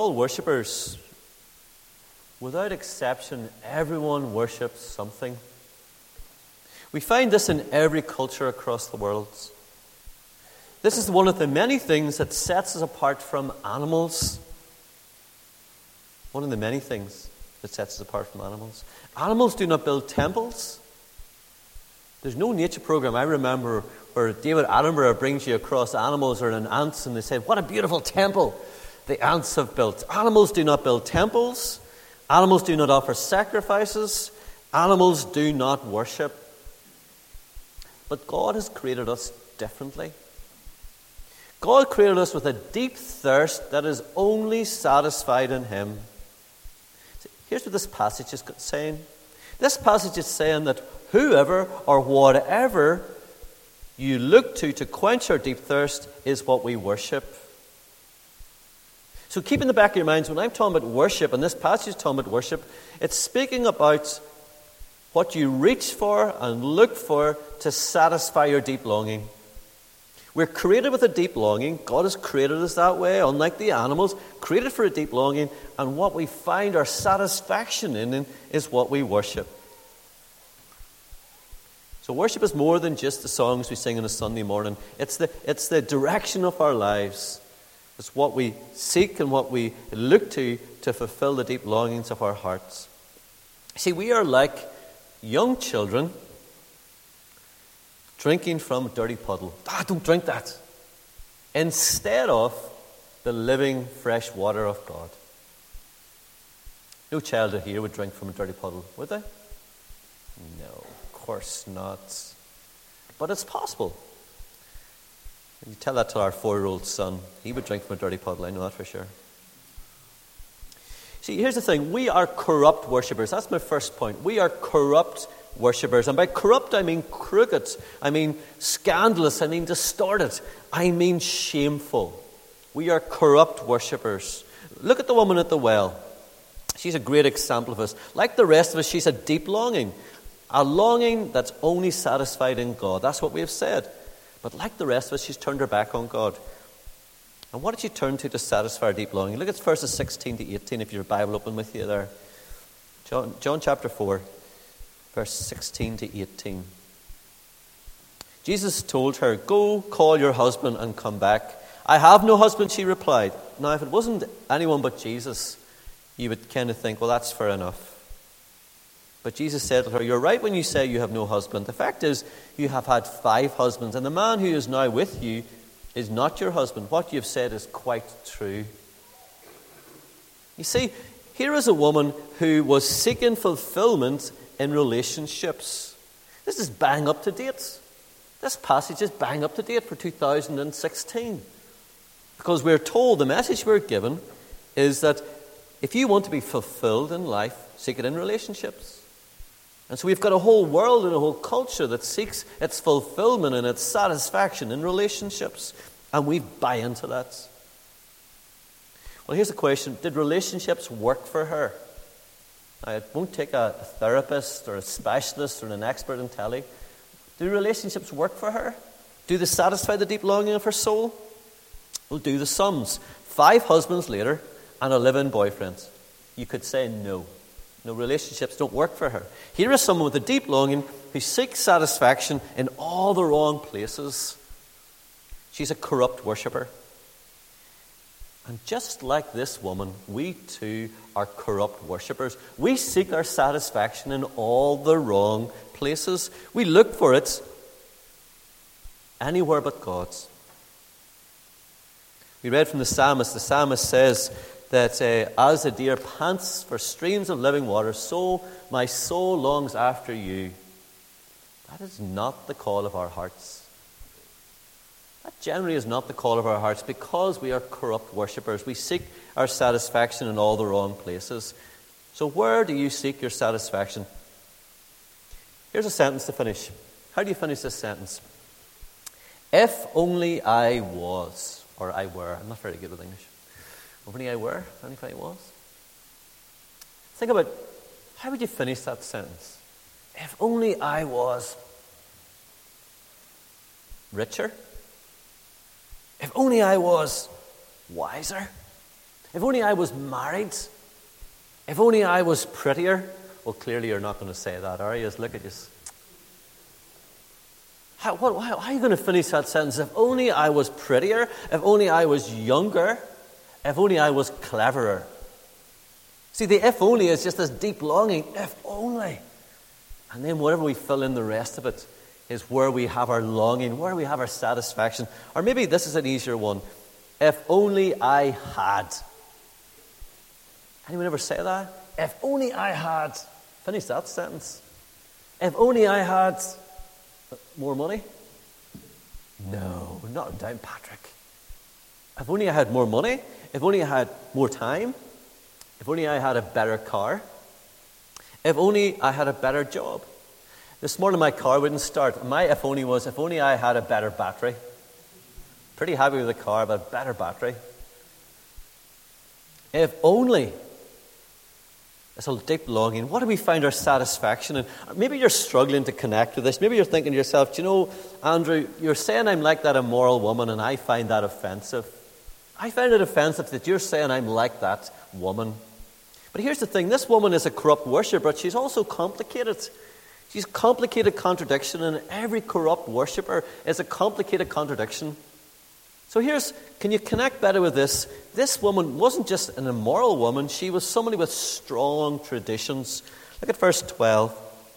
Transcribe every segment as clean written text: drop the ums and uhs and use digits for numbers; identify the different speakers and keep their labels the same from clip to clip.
Speaker 1: all worshippers. Without exception, everyone worships something. We find this in every culture across the world. This is one of the many things that sets us apart from animals. One of the many things that sets us apart from animals. Animals do not build temples. There's no nature program I remember where David Attenborough brings you across animals or an ants and they say, what a beautiful temple the ants have built. Animals do not build temples. Animals do not offer sacrifices. Animals do not worship. But God has created us differently. God created us with a deep thirst that is only satisfied in Him. Here's what this passage is saying. This passage is saying that whoever or whatever you look to quench our deep thirst is what we worship. So keep in the back of your minds, when I'm talking about worship, and this passage is talking about worship, it's speaking about what you reach for and look for to satisfy your deep longing. We're created with a deep longing. God has created us that way, unlike the animals, created for a deep longing, and what we find our satisfaction in is what we worship. So worship is more than just the songs we sing on a Sunday morning. It's the direction of our lives. It's what we seek and what we look to fulfill the deep longings of our hearts. See, we are like young children drinking from a dirty puddle. Don't drink that. Instead of the living, fresh water of God. No child here would drink from a dirty puddle, would they? No, of course not. But it's possible. You tell that to our 4-year-old son. He would drink from a dirty puddle, I know that for sure. See, here's the thing. We are corrupt worshippers. That's my first point. We are corrupt worshippers. And by corrupt, I mean crooked. I mean scandalous. I mean distorted. I mean shameful. We are corrupt worshippers. Look at the woman at the well. She's a great example of this. Like the rest of us, she's a deep longing. A longing that's only satisfied in God. That's what we have said. But like the rest of us, she's turned her back on God. And what did she turn to satisfy her deep longing? Look at verses 16 to 18, if you have your Bible open with you there. John chapter 4, verse 16 to 18. Jesus told her, "Go, call your husband and come back." "I have no husband," she replied. Now, if it wasn't anyone but Jesus, you would kind of think, well, that's fair enough. But Jesus said to her, "You're right when you say you have no husband. The fact is, you have had 5 husbands, and the man who is now with you is not your husband. What you have said is quite true." You see, here is a woman who was seeking fulfillment in relationships. This is bang up to date. This passage is bang up to date for 2016. Because we're told, the message we're given is that if you want to be fulfilled in life, seek it in relationships. And so we've got a whole world and a whole culture that seeks its fulfillment and its satisfaction in relationships. And we buy into that. Well, here's the question. Did relationships work for her? Now, it won't take a therapist or a specialist or an expert in telly. Do relationships work for her? Do they satisfy the deep longing of her soul? Well, do the sums. 5 husbands later and 11 boyfriends. You could say no. No, relationships don't work for her. Here is someone with a deep longing who seeks satisfaction in all the wrong places. She's a corrupt worshipper. And just like this woman, we too are corrupt worshippers. We seek our satisfaction in all the wrong places. We look for it anywhere but God's. We read from the psalmist. The psalmist says that as the deer pants for streams of living water, so my soul longs after you. That is not the call of our hearts. That generally is not the call of our hearts because we are corrupt worshippers. We seek our satisfaction in all the wrong places. So where do you seek your satisfaction? Here's a sentence to finish. How do you finish this sentence? If only I was, or I were. I'm not very good with English. If only I were, if only I was. Think about, how would you finish that sentence? If only I was richer. If only I was wiser. If only I was married. If only I was prettier. Well, clearly you're not going to say that, are you? Just look at you. How are you going to finish that sentence? If only I was prettier. If only I was younger. If only I was cleverer. See, the if only is just this deep longing. If only. And then whatever we fill in the rest of it is where we have our longing, where we have our satisfaction. Or maybe this is an easier one. If only I had. Anyone ever say that? If only I had. Finish that sentence. If only I had more money. No, not a dime, Patrick. If only I had more money. If only I had more time. If only I had a better car. If only I had a better job. This morning my car wouldn't start. My if only was, if only I had a better battery. Pretty happy with the car, but a better battery. If only. It's a deep longing. What do we find our satisfaction in? Maybe you're struggling to connect with this. Maybe you're thinking to yourself, do you know, Andrew, you're saying I'm like that immoral woman, and I find that offensive. I find it offensive that you're saying I'm like that woman. But here's the thing. This woman is a corrupt worshipper, but she's also complicated. She's a complicated contradiction, and every corrupt worshipper is a complicated contradiction. So can you connect better with this? This woman wasn't just an immoral woman. She was somebody with strong traditions. Look at verse 12.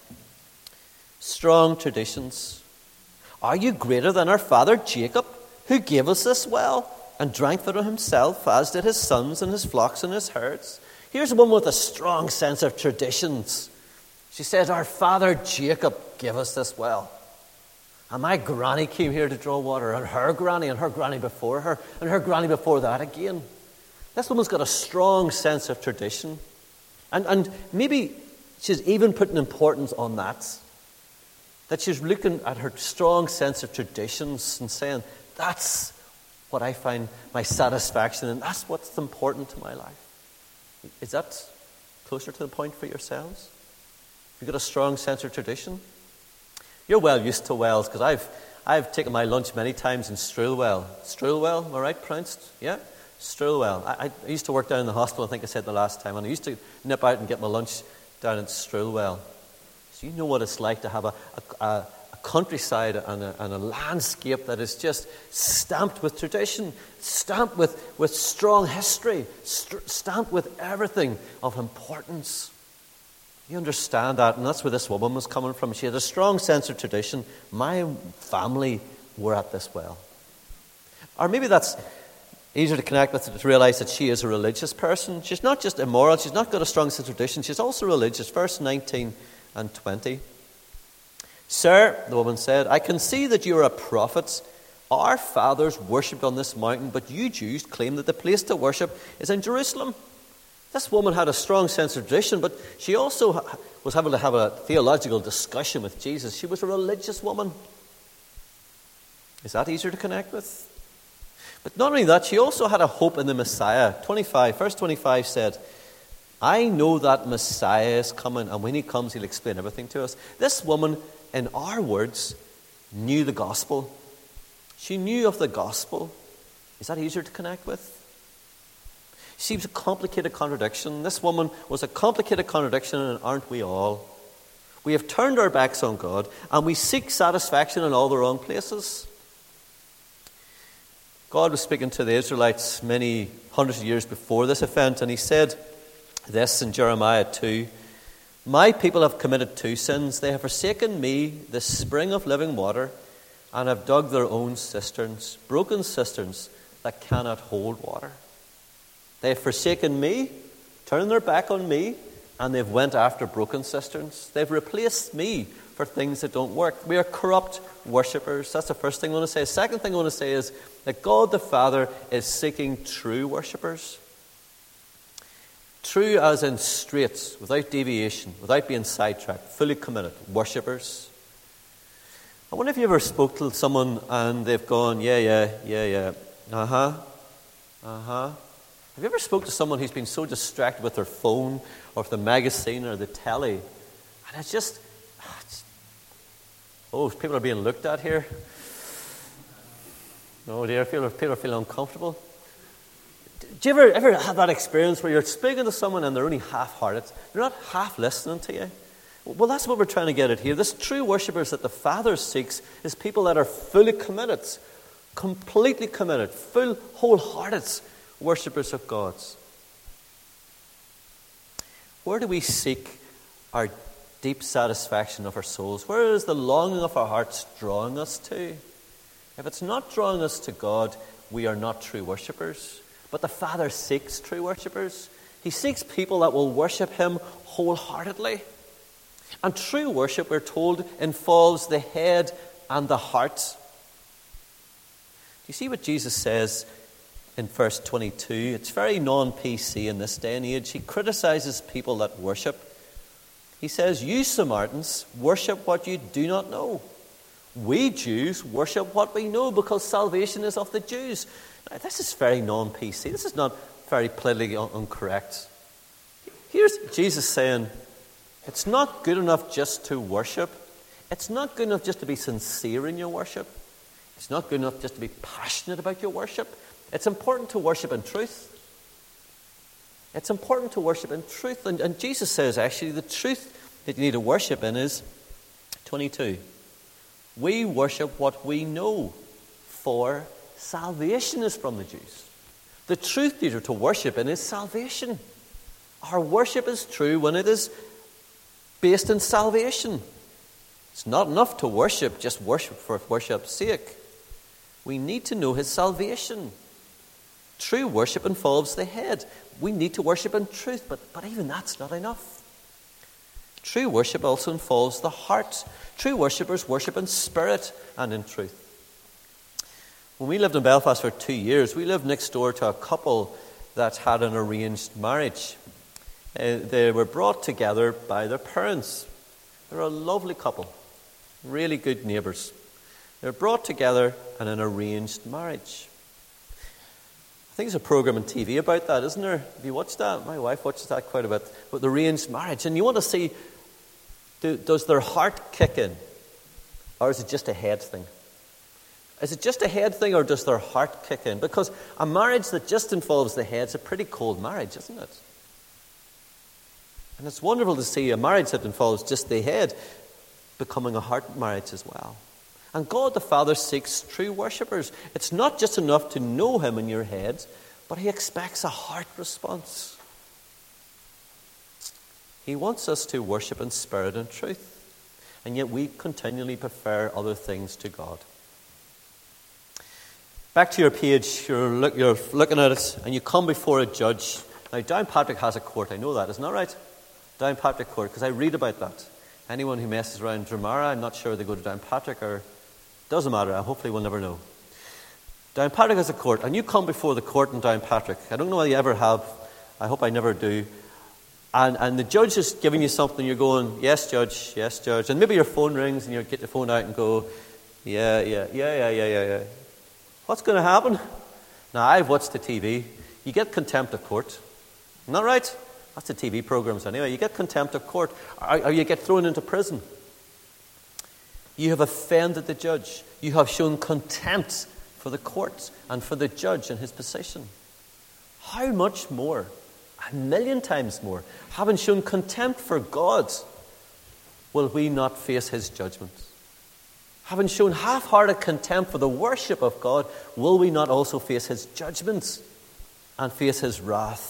Speaker 1: Strong traditions. Are you greater than our father Jacob, who gave us this well and drank from it himself, as did his sons and his flocks and his herds? Here's a woman with a strong sense of traditions. She says, our father Jacob gave us this well. And my granny came here to draw water, and her granny before her, and her granny before that again. This woman's got a strong sense of tradition. And maybe she's even putting importance on that. That she's looking at her strong sense of traditions and saying, that's what I find my satisfaction in. That's what's important to my life. Is that closer to the point for yourselves? You've got a strong sense of tradition? You're well used to wells, because I've taken my lunch many times in Strulwell. Strulwell, am I right pronounced? Yeah? Strulwell. I used to work down in the hospital, I think I said the last time, and I used to nip out and get my lunch down at Strulwell. So you know what it's like to have a countryside and a landscape that is just stamped with tradition, stamped with strong history, stamped with everything of importance. You understand that, and that's where this woman was coming from. She had a strong sense of tradition. My family were at this well. Or maybe that's easier to connect with, to realize that she is a religious person. She's not just immoral, she's not got a strong sense of tradition, she's also religious. Verse 19 and 20. Sir, the woman said, I can see that you are a prophet. Our fathers worshipped on this mountain, but you Jews claim that the place to worship is in Jerusalem. This woman had a strong sense of tradition, but she also was having to have a theological discussion with Jesus. She was a religious woman. Is that easier to connect with? But not only that, she also had a hope in the Messiah. Verse 25 said, I know that Messiah is coming, and when he comes, he'll explain everything to us. This woman, in our words, knew the gospel. She knew of the gospel. Is that easier to connect with? She was a complicated contradiction. This woman was a complicated contradiction, and aren't we all? We have turned our backs on God, and we seek satisfaction in all the wrong places. God was speaking to the Israelites many hundreds of years before this event, and he said this in Jeremiah 2, My people have committed two sins. They have forsaken me, the spring of living water, and have dug their own cisterns, broken cisterns that cannot hold water. They have forsaken me, turned their back on me, and they've went after broken cisterns. They've replaced me for things that don't work. We are corrupt worshippers. That's the first thing I want to say. The second thing I want to say is that God the Father is seeking true worshippers. True as in straight, without deviation, without being sidetracked, fully committed worshippers. I wonder if you ever spoke to someone and they've gone, yeah, uh-huh. Have you ever spoke to someone who's been so distracted with their phone or with the magazine or the telly, and it's just, people are being looked at here. Oh dear, people are feeling uncomfortable. Do you ever have that experience where you're speaking to someone and they're only half-hearted? They're not half listening to you. Well, that's what we're trying to get at here. This true worshippers that the Father seeks is people that are fully committed, completely committed, full, wholehearted worshippers of God. Where do we seek our deep satisfaction of our souls? Where is the longing of our hearts drawing us to? If it's not drawing us to God, we are not true worshippers. But the Father seeks true worshippers. He seeks people that will worship Him wholeheartedly. And true worship, we're told, involves the head and the heart. Do you see what Jesus says in verse 22? It's very non-PC in this day and age. He criticizes people that worship. He says, "You Samaritans worship what you do not know. We Jews worship what we know, because salvation is of the Jews." Now, this is very non-PC. This is not very politically incorrect. Here's Jesus saying, it's not good enough just to worship. It's not good enough just to be sincere in your worship. It's not good enough just to be passionate about your worship. It's important to worship in truth. It's important to worship in truth. And Jesus says, actually, the truth that you need to worship in is 22. We worship what we know, for salvation is from the Jews. The truth that you're to worship in is salvation. Our worship is true when it is based in salvation. It's not enough to worship, just worship for worship's sake. We need to know His salvation. True worship involves the head. We need to worship in truth, but even that's not enough. True worship also involves the heart. True worshippers worship in spirit and in truth. When we lived in Belfast for 2 years, we lived next door to a couple that had an arranged marriage. They were brought together by their parents. They're a lovely couple, really good neighbours. They're brought together in an arranged marriage. I think there's a program on TV about that, isn't there? Have you watched that? My wife watches that quite a bit, with the arranged marriage. And you want to see, does their heart kick in? Or is it just a head thing? Is it just a head thing, or does their heart kick in? Because a marriage that just involves the head is a pretty cold marriage, isn't it? And it's wonderful to see a marriage that involves just the head becoming a heart marriage as well. And God the Father seeks true worshippers. It's not just enough to know Him in your head, but He expects a heart response. He wants us to worship in spirit and truth. And yet we continually prefer other things to God. Back to your page, you're looking at it, and you come before a judge. Now, Downpatrick has a court, I know that, isn't that right? Downpatrick Court, because I read about that. Anyone who messes around Dromara, I'm not sure they go to Downpatrick, or doesn't matter, hopefully we'll never know. Downpatrick has a court, and you come before the court in Downpatrick. I don't know whether you ever have, I hope I never do. And the judge is giving you something, you're going, yes, Judge, and maybe your phone rings and you get your phone out and go, yeah. What's going to happen? Now, I've watched the TV. You get contempt of court. Isn't that right? That's the TV programs anyway. You get contempt of court, or you get thrown into prison. You have offended the judge. You have shown contempt for the court and for the judge and his position. How much more, 1,000,000 times more, having shown contempt for God, will we not face His judgment? Having shown half-hearted contempt for the worship of God, will we not also face His judgments and face His wrath?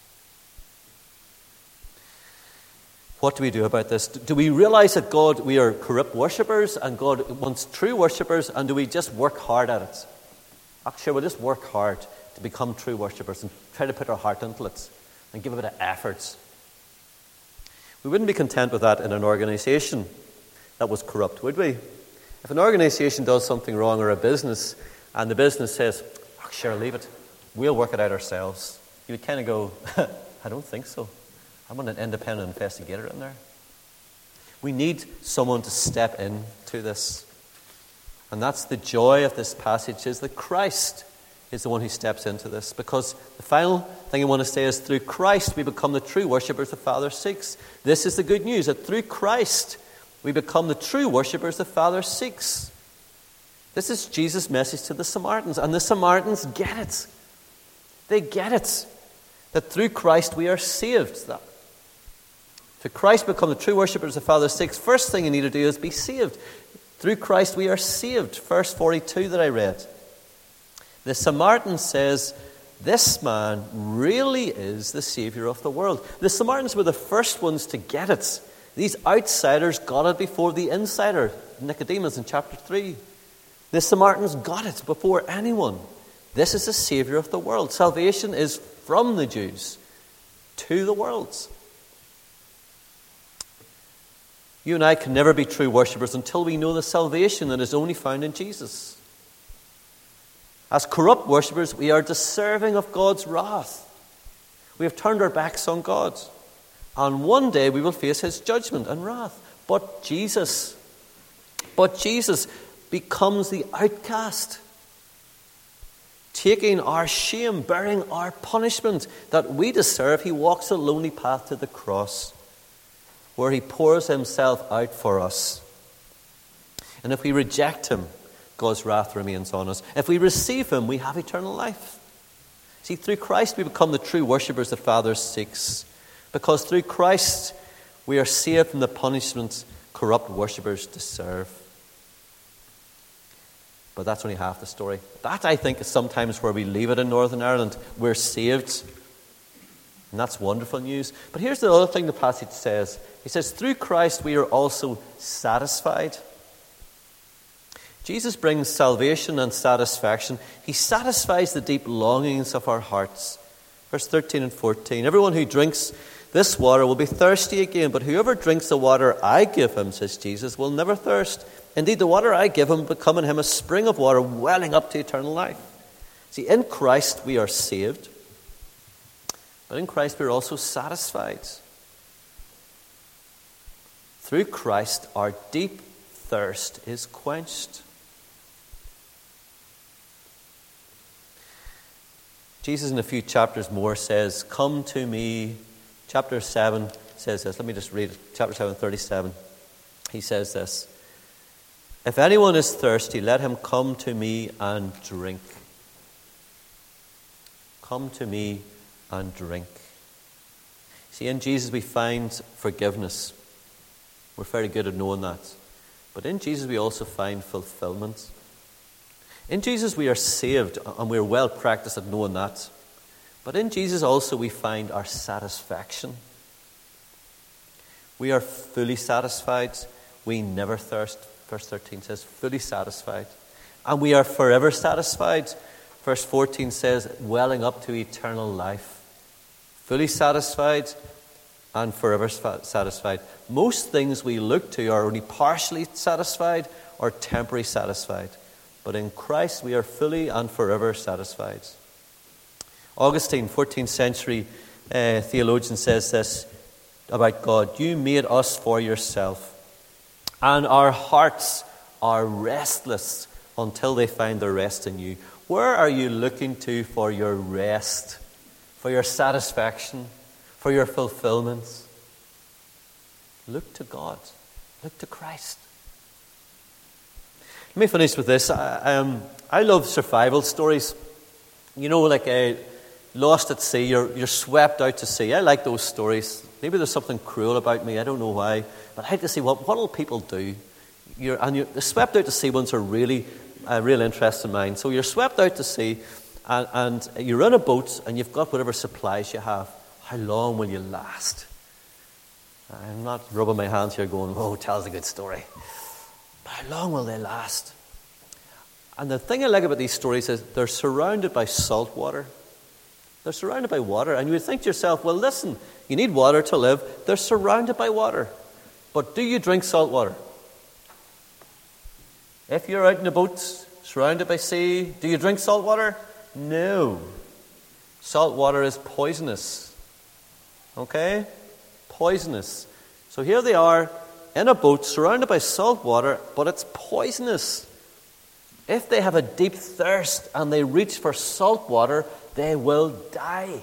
Speaker 1: What do we do about this? Do we realize that we are corrupt worshippers and God wants true worshippers, and do we just work hard at it? Actually, we'll just work hard to become true worshippers and try to put our heart into it and give a bit of effort. We wouldn't be content with that in an organisation that was corrupt, would we? If an organisation does something wrong, or a business, and the business says, oh, sure, leave it, we'll work it out ourselves, you would kind of go, I don't think so. I want an independent investigator in there. We need someone to step into this. And that's the joy of this passage, is that Christ is the one who steps into this. Because the final thing I want to say is, through Christ we become the true worshippers the Father seeks. This is the good news, that through Christ we become the true worshippers the Father seeks. This is Jesus' message to the Samaritans, and the Samaritans get it. They get it. That through Christ we are saved. That to Christ become the true worshippers the Father seeks, first thing you need to do is be saved. Through Christ we are saved. Verse 42 that I read. The Samaritan says, this man really is the Savior of the world. The Samaritans were the first ones to get it. These outsiders got it before the insider, Nicodemus in chapter 3. The Samaritans got it before anyone. This is the Savior of the world. Salvation is from the Jews to the world. You and I can never be true worshippers until we know the salvation that is only found in Jesus. As corrupt worshippers, we are deserving of God's wrath. We have turned our backs on God. And one day we will face his judgment and wrath. But Jesus becomes the outcast, taking our shame, bearing our punishment that we deserve. He walks a lonely path to the cross, where he pours himself out for us. And if we reject him, God's wrath remains on us. If we receive him, we have eternal life. See, through Christ we become the true worshippers the Father seeks. Because through Christ we are saved from the punishment corrupt worshippers deserve. But that's only half the story. That, I think, is sometimes where we leave it in Northern Ireland. We're saved. And that's wonderful news. But here's the other thing the passage says. He says, through Christ we are also satisfied. Jesus brings salvation and satisfaction. He satisfies the deep longings of our hearts. Verse 13 and 14. Everyone who drinks this water will be thirsty again, but whoever drinks the water I give him, says Jesus, will never thirst. Indeed, the water I give him will become in him a spring of water welling up to eternal life. See, in Christ we are saved, but in Christ we are also satisfied. Through Christ our deep thirst is quenched. Jesus in a few chapters more says, come to me. Chapter 7 says this. Let me just read it. Chapter 7, 37. He says this. If anyone is thirsty, let him come to me and drink. Come to me and drink. See, in Jesus we find forgiveness. We're very good at knowing that. But in Jesus we also find fulfillment. In Jesus we are saved, and we're well practiced at knowing that. But in Jesus also we find our satisfaction. We are fully satisfied. We never thirst. Verse 13 says, fully satisfied. And we are forever satisfied. Verse 14 says, welling up to eternal life. Fully satisfied and forever satisfied. Most things we look to are only partially satisfied or temporarily satisfied. But in Christ we are fully and forever satisfied. Augustine, 14th century theologian, says this about God. You made us for yourself, and our hearts are restless until they find their rest in you. Where are you looking to for your rest, for your satisfaction, for your fulfillment? Look to God. Look to Christ. Let me finish with this. I love survival stories. You know, like lost at sea, you're swept out to sea. I like those stories. Maybe there's something cruel about me. I don't know why. But I like to see what will people do. The swept out to sea ones are really a real interest in mine. So you're swept out to sea, and you're in a boat, and you've got whatever supplies you have. How long will you last? I'm not rubbing my hands here going, oh, tell us a good story. But how long will they last? And the thing I like about these stories is they're surrounded by salt water. They're surrounded by water. And you would think to yourself, well, listen, you need water to live. They're surrounded by water. But do you drink salt water? If you're out in a boat, surrounded by sea, do you drink salt water? No. Salt water is poisonous. Okay? Poisonous. So here they are in a boat surrounded by salt water, but it's poisonous. If they have a deep thirst and they reach for salt water, they will die.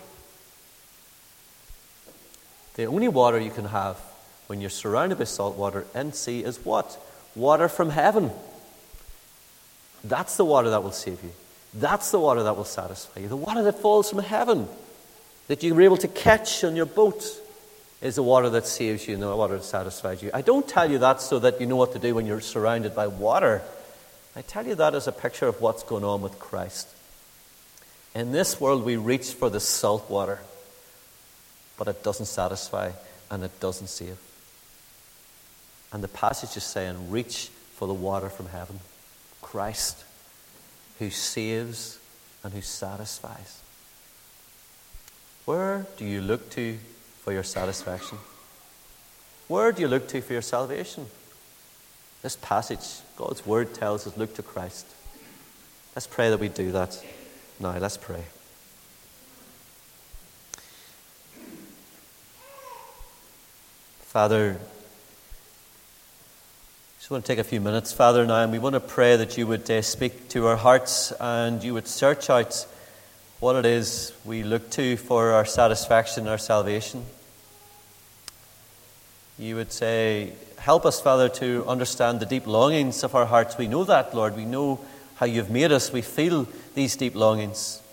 Speaker 1: The only water you can have when you're surrounded by salt water in sea is what? Water from heaven. That's the water that will save you. That's the water that will satisfy you. The water that falls from heaven, that you were able to catch on your boat, is the water that saves you and the water that satisfies you. I don't tell you that so that you know what to do when you're surrounded by water. I tell you that as a picture of what's going on with Christ. In this world, we reach for the salt water, but it doesn't satisfy and it doesn't save. And the passage is saying, reach for the water from heaven. Christ, who saves and who satisfies. Where do you look to for your satisfaction? Where do you look to for your salvation? This passage, God's word tells us, look to Christ. Let's pray that we do that. Now, let's pray. Father, just want to take a few minutes, Father, now, and we want to pray that you would speak to our hearts and you would search out what it is we look to for our satisfaction, our salvation. You would say, help us, Father, to understand the deep longings of our hearts. We know that, Lord. We know how you've made us. We feel these deep longings.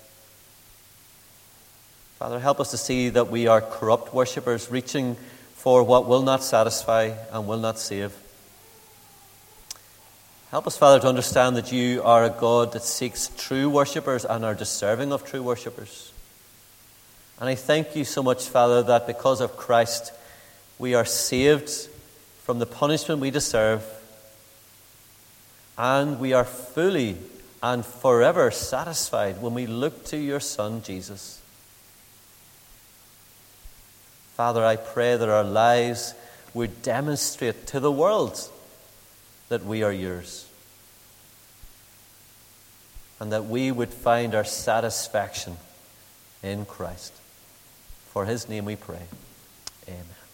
Speaker 1: Father, help us to see that we are corrupt worshippers reaching for what will not satisfy and will not save. Help us, Father, to understand that you are a God that seeks true worshippers and are deserving of true worshippers. And I thank you so much, Father, that because of Christ, we are saved from the punishment we deserve, and we are fully and forever satisfied when we look to your Son, Jesus. Father, I pray that our lives would demonstrate to the world that we are yours, and that we would find our satisfaction in Christ. For his name we pray. Amen.